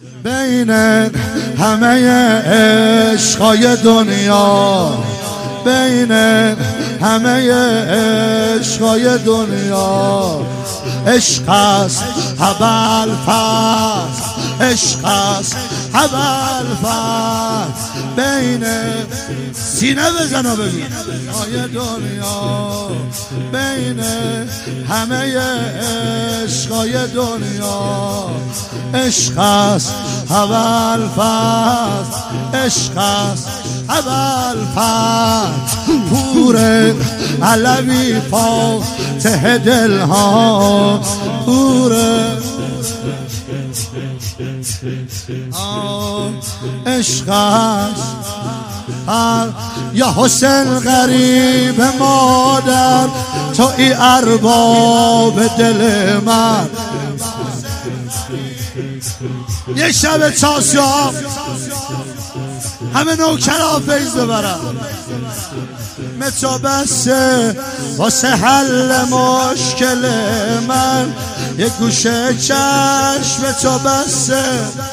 بین همه عشقای دنیا، بین همه عشقای دنیا، عشق است ابوالفضل، عشق است ابوالفضل. بین سینه بزن و ببین های دنیا، بین همه عشقای دنیا، عشق است ابوالفضل، عشق است ابوالفضل. پور علوی فاتح دلها، پور عشق است. یا حسین غریب مادر، تو ای ارباب دل من. یه شب چاسیاب همه نوکرها فیض ببرن، متو بسه واسه حل مشکل من. یک گوشه چشم تو بسه،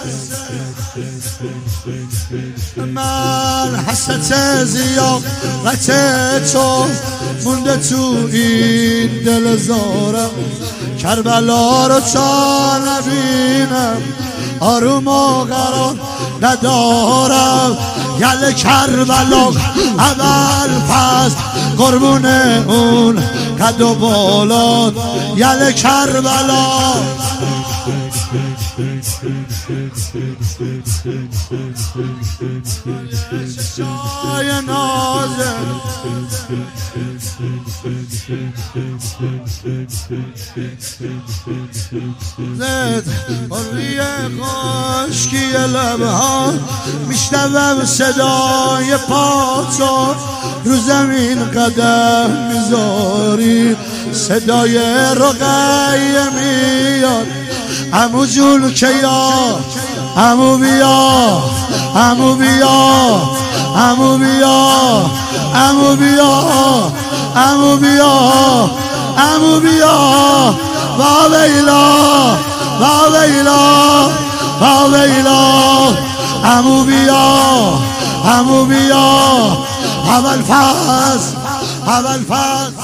من حسرت زیارت تو مونده تو این دل زارم. کربلا رو تا نبینم آروم و قرار ندارم. یل کربلا ابوالفضل قربون اون قد و بالات. یل کربلا چشای نازه، زد روی خشکی لبها، میشنوم صدای پاتو. رو زمین قدم میذاری، صدای رقیه میاد. عمو جون کیا، عمو بیا، عمو بیا، عمو بیا، عمو بیا، عمو بیا، عمو بیا. با ویلا، با ویلا، با ویلا. عمو بیا، عمو بیا. ابوالفضل، ابوالفضل.